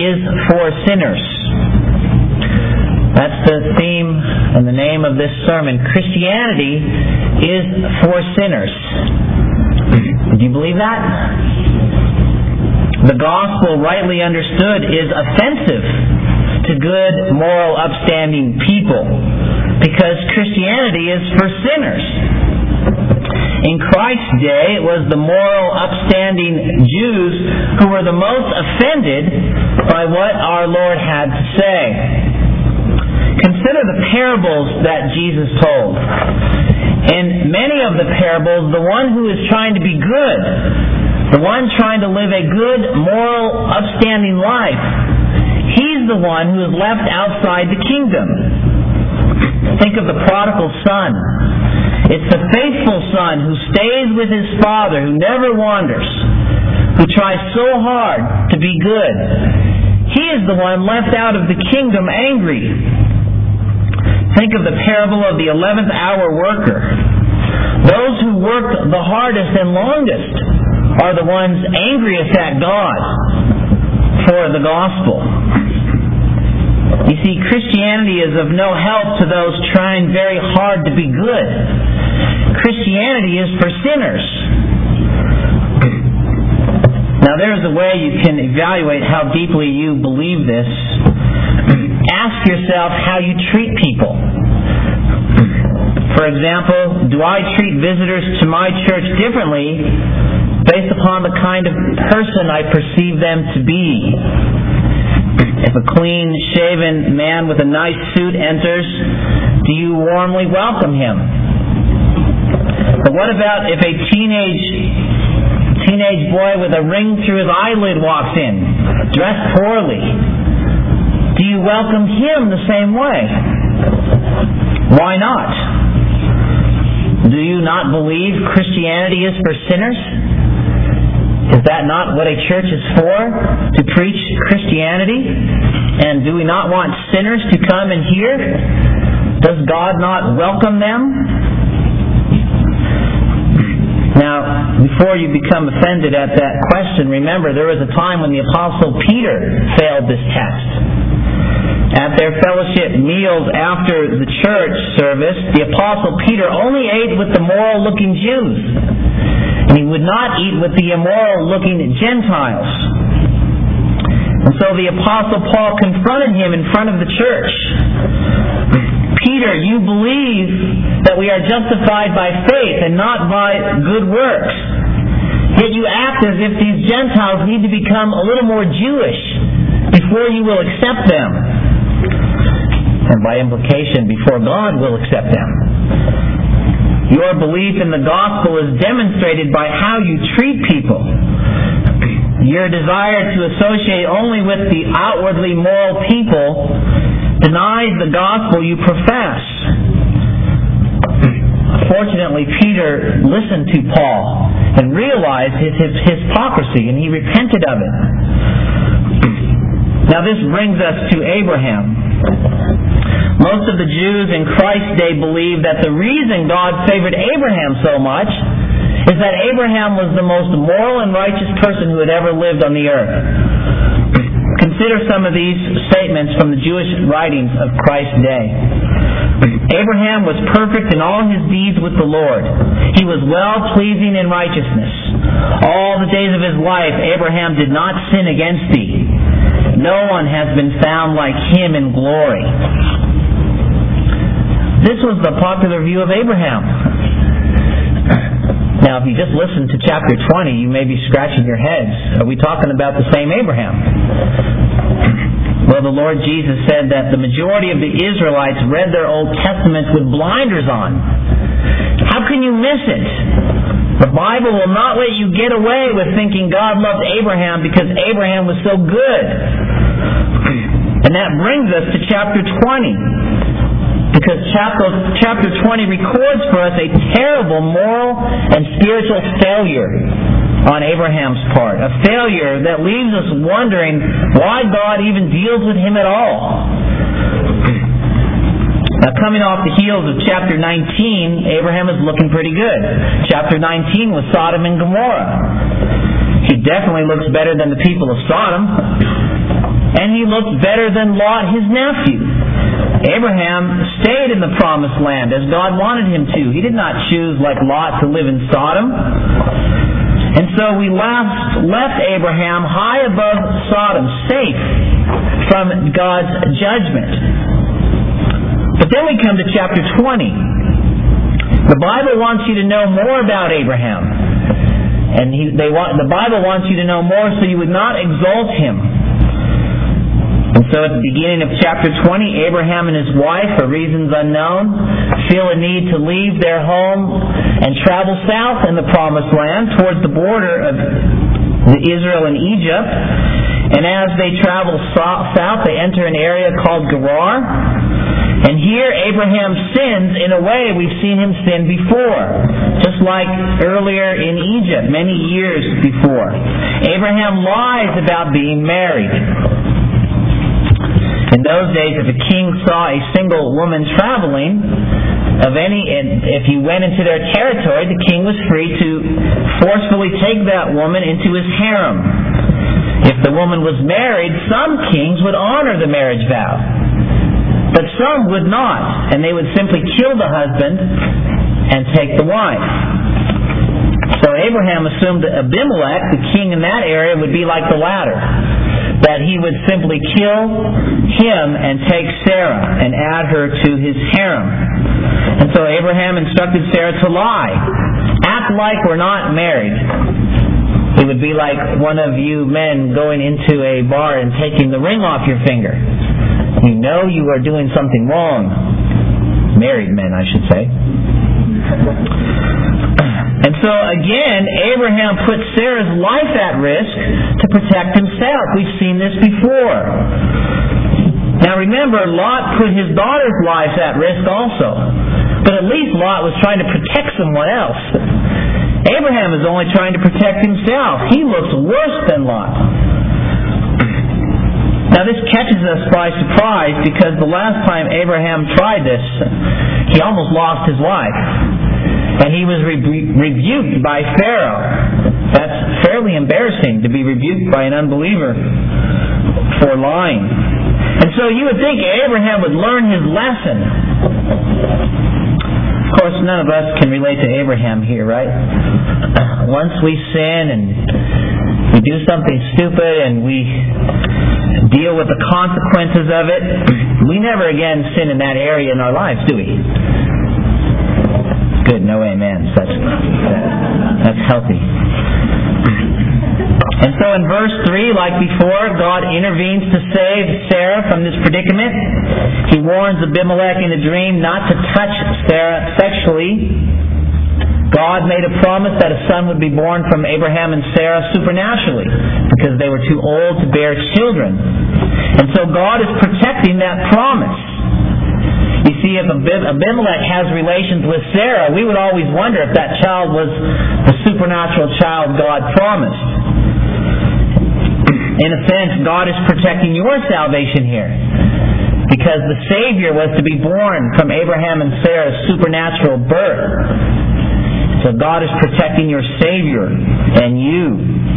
is for sinners. That's the theme and the name of this sermon. Christianity is for sinners. Do you believe that? The gospel, rightly understood, is offensive to good, moral, upstanding people because Christianity is for sinners. In Christ's day, it was the moral, upstanding Jews who were the most offended by what our Lord had to say. Consider the parables that Jesus told. In many of the parables, the one who is trying to be good, the one trying to live a good, moral, upstanding life, he's the one who is left outside the kingdom. Think of the prodigal son. It's the faithful son who stays with his father, who never wanders, who tries so hard to be good. He is the one left out of the kingdom angry. Think of the parable of the 11th hour worker. Those who worked the hardest and longest are the ones angriest at God for the gospel. You see, Christianity is of no help to those trying very hard to be good. Christianity is for sinners. Now, there's a way you can evaluate how deeply you believe this. Ask yourself how you treat people. For example, do I treat visitors to my church differently based upon the kind of person I perceive them to be? If a clean-shaven man with a nice suit enters, do you warmly welcome him? But what about if a teenage boy with a ring through his eyelid walks in, dressed poorly? Do you welcome him the same way? Why not? Do you not believe Christianity is for sinners? Is that not what a church is for? To preach Christianity? And do we not want sinners to come and hear? Does God not welcome them? Now, before you become offended at that question, remember there was a time when the Apostle Peter failed this test. At their fellowship meals after the church service, the Apostle Peter only ate with the moral-looking Jews. And he would not eat with the immoral-looking Gentiles. And so the Apostle Paul confronted him in front of the church. Peter, you believe that we are justified by faith and not by good works. Yet you act as if these Gentiles need to become a little more Jewish before you will accept them. And by implication, before God will accept them. Your belief in the gospel is demonstrated by how you treat people. Your desire to associate only with the outwardly moral people denies the gospel you profess. Fortunately, Peter listened to Paul and realized his hypocrisy, and he repented of it. Now this brings us to Abraham. Most of the Jews in Christ's day believed that the reason God favored Abraham so much is that Abraham was the most moral and righteous person who had ever lived on the earth. Consider some of these statements from the Jewish writings of Christ's day. Abraham was perfect in all his deeds with the Lord. He was well-pleasing in righteousness. All the days of his life, Abraham did not sin against thee. No one has been found like him in glory. This was the popular view of Abraham. Now, if you just listen to chapter 20, you may be scratching your heads. Are we talking about the same Abraham? Well, the Lord Jesus said that the majority of the Israelites read their Old Testaments with blinders on. How can you miss it? The Bible will not let you get away with thinking God loved Abraham because Abraham was so good. And that brings us to chapter 20. Because chapter 20 records for us a terrible moral and spiritual failure on Abraham's part. A failure that leaves us wondering why God even deals with him at all. Now, coming off the heels of chapter 19, Abraham is looking pretty good. Chapter 19 was Sodom and Gomorrah. He definitely looks better than the people of Sodom. and he looked better than Lot, his nephew. Abraham stayed in the promised land as God wanted him to. He did not choose, like Lot, to live in Sodom. And so we left Abraham high above Sodom, safe from God's judgment. But then we come to chapter 20. The Bible wants you to know more about Abraham. And the Bible wants you to know more so you would not exalt him. And so at the beginning of chapter 20, Abraham and his wife, for reasons unknown, feel a need to leave their home and travel south in the promised land towards the border of Israel and Egypt. And as they travel south, they enter an area called Gerar. And here Abraham sins in a way we've seen him sin before, just like earlier in Egypt, many years before. Abraham lies about being married. In those days, if a king saw a single woman traveling, if he went into their territory, the king was free to forcefully take that woman into his harem. If the woman was married, some kings would honor the marriage vow. But some would not, and they would simply kill the husband and take the wife. So Abraham assumed that Abimelech, the king in that area, would be like the latter, that he would simply kill him and take Sarah and add her to his harem. And so Abraham instructed Sarah to lie. Act like we're not married. It would be like one of you men going into a bar and taking the ring off your finger. You know you are doing something wrong. Married men, I should say. And so again, Abraham put Sarah's life at risk to protect himself. We've seen this before. Now remember, Lot put his daughter's life at risk also. But at least Lot was trying to protect someone else. Abraham is only trying to protect himself. He looks worse than Lot. Now this catches us by surprise because the last time Abraham tried this, he almost lost his wife. And he was rebuked by Pharaoh. That's fairly embarrassing to be rebuked by an unbeliever for lying. And so you would think Abraham would learn his lesson. Of course, none of us can relate to Abraham here, right? Once we sin and we do something stupid and we deal with the consequences of it, we never again sin in that area in our lives, do we? Good, no amens. That's healthy. And so in verse 3, like before, God intervenes to save Sarah from this predicament. He warns Abimelech in a dream not to touch Sarah sexually. God made a promise that a son would be born from Abraham and Sarah supernaturally because they were too old to bear children. And so God is protecting that promise. You see, if Abimelech has relations with Sarah, we would always wonder if that child was the supernatural child God promised. In a sense, God is protecting your salvation here, because the Savior was to be born from Abraham and Sarah's supernatural birth. So God is protecting your Savior and you.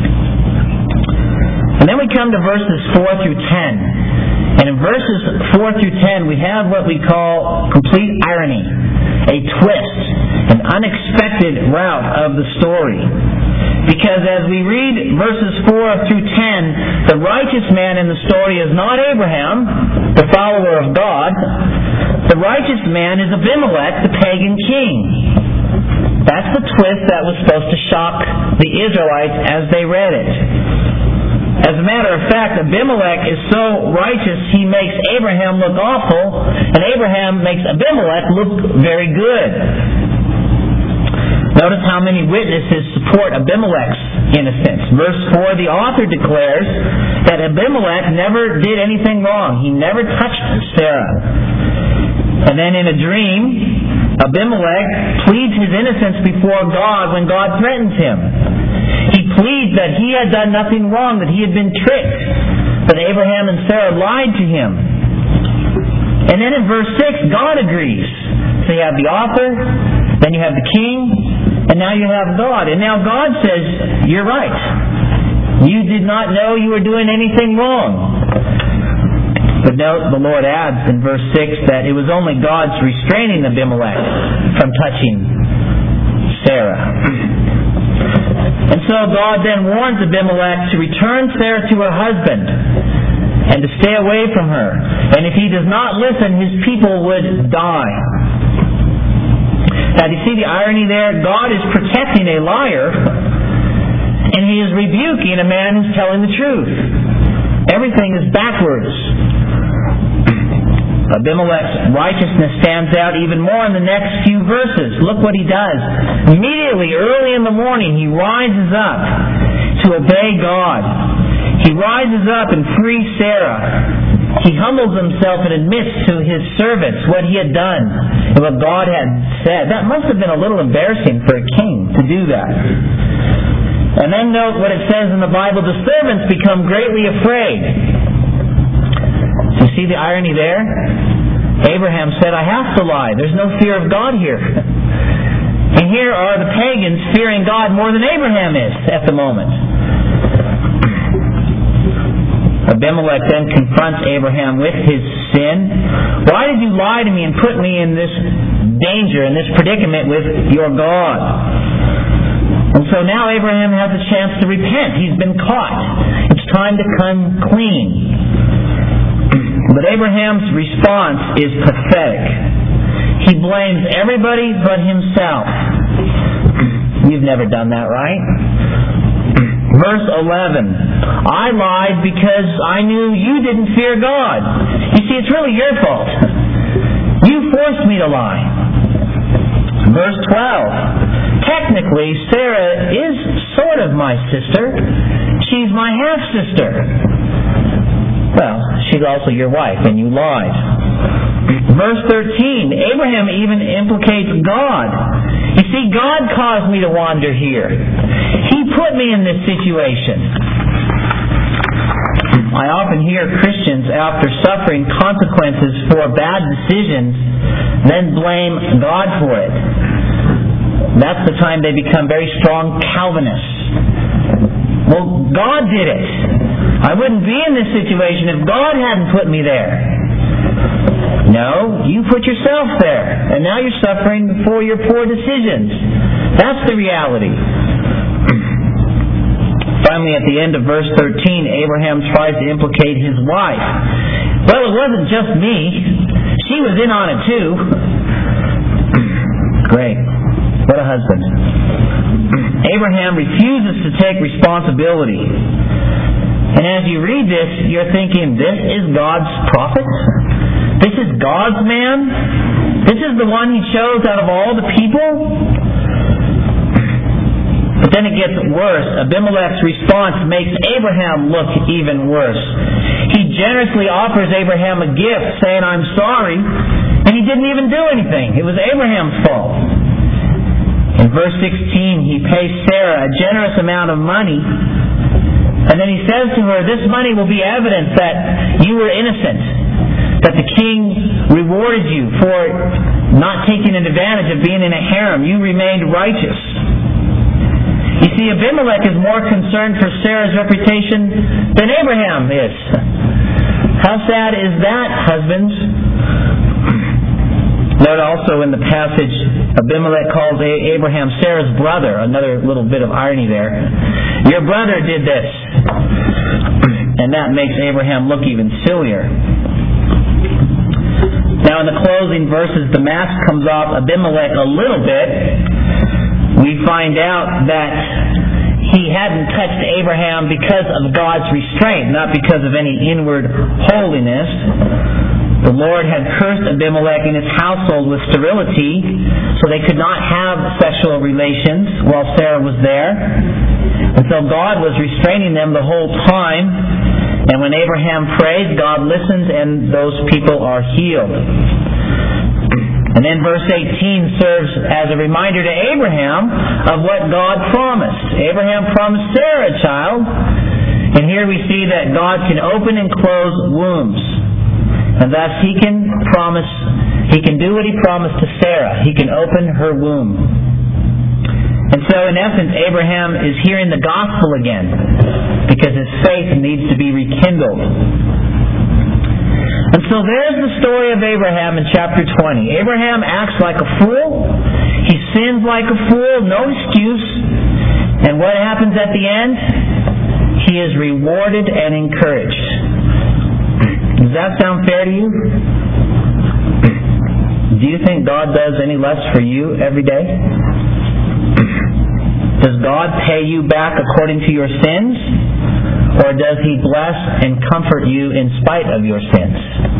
And then we come to verses 4 through 10. And in verses 4 through 10, we have what we call complete irony, a twist, an unexpected route of the story. Because as we read verses 4 through 10, the righteous man in the story is not Abraham, the follower of God. The righteous man is Abimelech, the pagan king. That's the twist that was supposed to shock the Israelites as they read it. As a matter of fact, Abimelech is so righteous, he makes Abraham look awful, and Abraham makes Abimelech look very good. Notice how many witnesses support Abimelech's innocence. Verse 4, the author declares that Abimelech never did anything wrong. He never touched Sarah. And then in a dream, Abimelech pleads his innocence before God when God threatens him. He pleads that he had done nothing wrong, that he had been tricked, that Abraham and Sarah lied to him. And then in verse 6, God agrees. So you have the author, then you have the king, and now you have God. And now God says, you're right. You did not know you were doing anything wrong. But note, the Lord adds in verse 6 that it was only God's restraining Abimelech from touching Sarah. And so God then warns Abimelech to return Sarah to her husband and to stay away from her. And if he does not listen, his people would die. Now, do you see the irony there? God is protecting a liar, and he is rebuking a man who's telling the truth. Everything is backwards. Abimelech's righteousness stands out even more in the next few verses. Look what he does. Immediately, early in the morning, he rises up to obey God. He rises up and frees Sarah. He humbles himself and admits to his servants what he had done and what God had said. That must have been a little embarrassing for a king to do that. And then note what it says in the Bible, the servants become greatly afraid. You see the irony there? Abraham said, I have to lie. There's no fear of God here. And here are the pagans fearing God more than Abraham is at the moment. Abimelech then confronts Abraham with his sin. Why did you lie to me and put me in this danger, in this predicament with your God? And so now Abraham has a chance to repent. He's been caught. It's time to come clean. But Abraham's response is pathetic. He blames everybody but himself. You've never done that, right? Verse 11. I lied because I knew you didn't fear God. You see, it's really your fault. You forced me to lie. Verse 12. Technically, Sarah is sort of my sister. She's my half-sister. Well, she's also your wife, and you lied. Verse 13, Abraham even implicates God. You see, God caused me to wander here. He put me in this situation. I often hear Christians, after suffering consequences for bad decisions, then blame God for it. That's the time they become very strong Calvinists. Well, God did it. I wouldn't be in this situation if God hadn't put me there. No, you put yourself there, and now you're suffering for your poor decisions. That's the reality. Finally, at the end of verse 13, Abraham tries to implicate his wife. Well, it wasn't just me. She was in on it too. Great. What a husband. Abraham refuses to take responsibility. And as you read this, you're thinking, this is God's prophet? This is God's man? This is the one He chose out of all the people? But then it gets worse. Abimelech's response makes Abraham look even worse. He generously offers Abraham a gift, saying, I'm sorry, and he didn't even do anything. It was Abraham's fault. In verse 16, he pays Sarah a generous amount of money. And then he says to her, this money will be evidence that you were innocent, that the king rewarded you for not taking advantage of being in a harem. You remained righteous. You see, Abimelech is more concerned for Sarah's reputation than Abraham is. How sad is that, husbands? Note also in the passage, Abimelech calls Abraham Sarah's brother. Another little bit of irony there. Your brother did this. And that makes Abraham look even sillier. Now in the closing verses, the mask comes off Abimelech a little bit. We find out that he hadn't touched Abraham because of God's restraint, not because of any inward holiness. The Lord had cursed Abimelech and his household with sterility, so they could not have sexual relations while Sarah was there. And so God was restraining them the whole time. And when Abraham prays, God listens and those people are healed. And then verse 18 serves as a reminder to Abraham of what God promised. Abraham promised Sarah a child. And here we see that God can open and close wombs. And thus He can do what He promised to Sarah. He can open her womb. And so in essence, Abraham is hearing the gospel again because his faith needs to be rekindled. And so there's the story of Abraham in chapter 20. Abraham acts like a fool. He sins like a fool, no excuse. And what happens at the end? He is rewarded and encouraged. Does that sound fair to you? Do you think God does any less for you every day? Does God pay you back according to your sins? Or does He bless and comfort you in spite of your sins?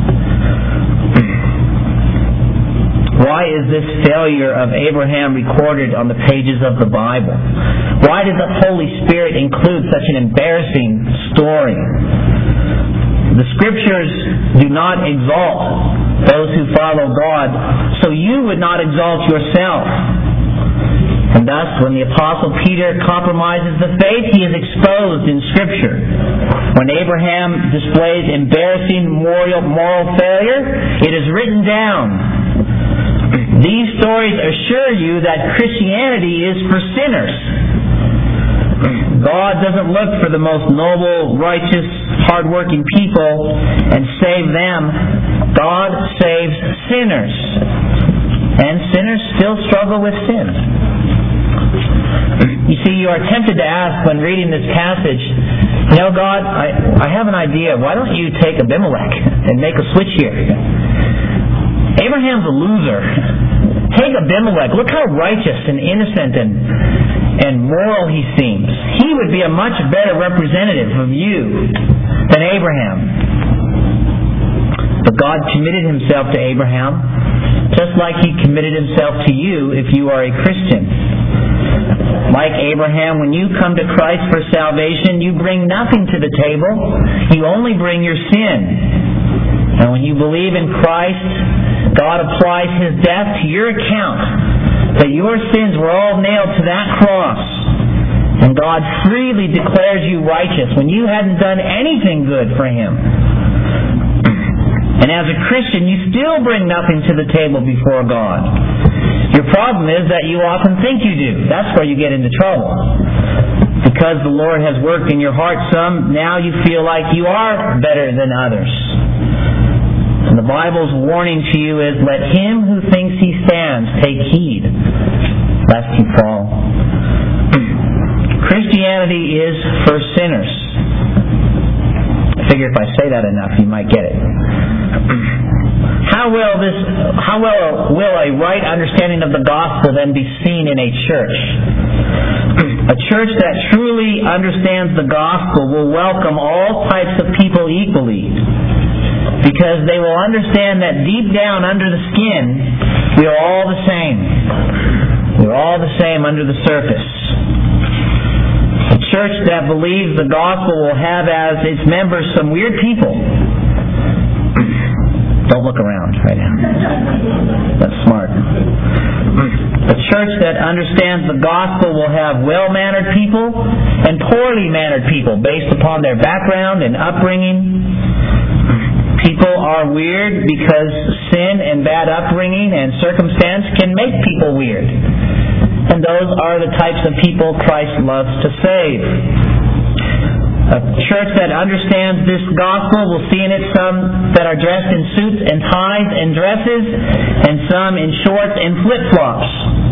Why is this failure of Abraham recorded on the pages of the Bible? Why did the Holy Spirit include such an embarrassing story? The Scriptures do not exalt those who follow God, so you would not exalt yourself. And thus, when the Apostle Peter compromises the faith, he is exposed in Scripture. When Abraham displays embarrassing moral failure, it is written down. These stories assure you that Christianity is for sinners. God doesn't look for the most noble, righteous, hard-working people and save them. God saves sinners. And sinners still struggle with sin. You see, you are tempted to ask when reading this passage, God, I have an idea. Why don't you take Abimelech and make a switch here? Abraham's a loser. Take Abimelech. Look how righteous and innocent and moral he seems. He would be a much better representative of you than Abraham. But God committed Himself to Abraham, just like He committed Himself to you if you are a Christian. Like Abraham, when you come to Christ for salvation, you bring nothing to the table. You only bring your sin. And when you believe in Christ, God applies His death to your account, that your sins were all nailed to that cross. And God freely declares you righteous when you hadn't done anything good for Him. And as a Christian, you still bring nothing to the table before God. Your problem is that you often think you do. That's where you get into trouble. Because the Lord has worked in your heart some, now you feel like you are better than others. And the Bible's warning to you is, let him who thinks he stands take heed, lest he fall. Christianity is for sinners. I figure if I say that enough, you might get it. How well will a right understanding of the gospel then be seen in a church? A church that truly understands the gospel will welcome all types of people equally, because they will understand that deep down under the skin, we are all the same. We're all the same under the surface. A church that believes the gospel will have as its members some weird people. Don't look around right now. That's smart. A church that understands the gospel will have well-mannered people and poorly mannered people based upon their background and upbringing. People are weird because sin and bad upbringing and circumstance can make people weird. And those are the types of people Christ loves to save. A church that understands this gospel will see in it some that are dressed in suits and ties and dresses, and some in shorts and flip-flops.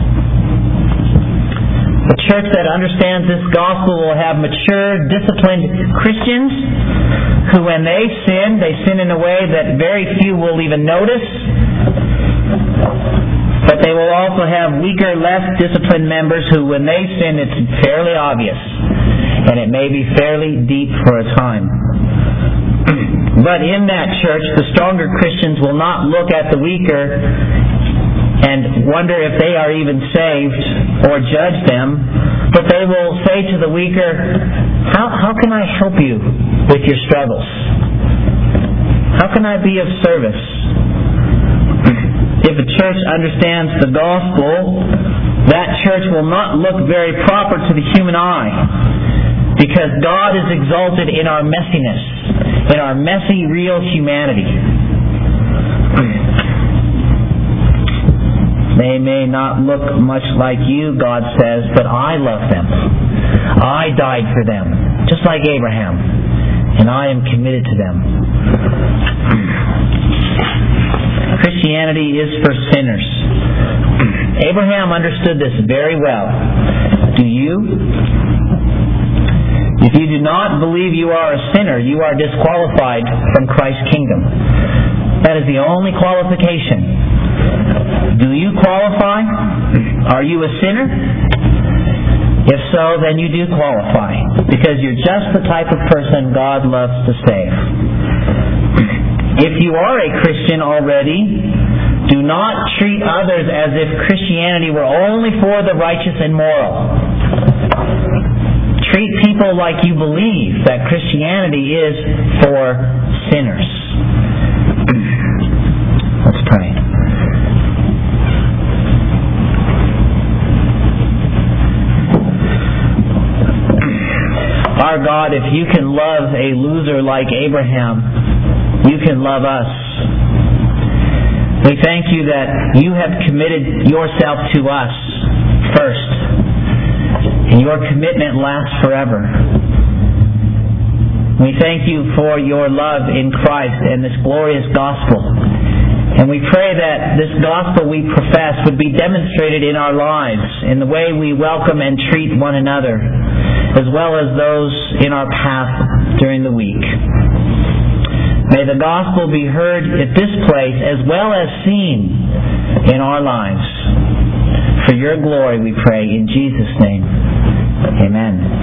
A church that understands this gospel will have mature, disciplined Christians who, when they sin in a way that very few will even notice. But they will also have weaker, less disciplined members who, when they sin, it's fairly obvious. And it may be fairly deep for a time. But in that church, the stronger Christians will not look at the weaker and wonder if they are even saved or judge them, but they will say to the weaker, how can I help you with your struggles? How can I be of service? If a church understands the gospel, that church will not look very proper to the human eye, because God is exalted in our messiness, in our messy, real humanity. They may not look much like you, God says, but I love them. I died for them, just like Abraham. and I am committed to them. Christianity is for sinners. Abraham understood this very well. Do you? If you do not believe you are a sinner, you are disqualified from Christ's kingdom. That is the only qualification. Do you qualify? Are you a sinner? If so, then you do qualify, because you're just the type of person God loves to save. If you are a Christian already, do not treat others as if Christianity were only for the righteous and moral. Treat people like you believe that Christianity is for sinners. Let's pray. Our God, if you can love a loser like Abraham, you can love us. We thank you that you have committed yourself to us first, and your commitment lasts forever. We thank you for your love in Christ and this glorious gospel. And we pray that this gospel we profess would be demonstrated in our lives, in the way we welcome and treat one another, as well as those in our path during the week. May the gospel be heard at this place as well as seen in our lives. For your glory we pray in Jesus' name. Amen.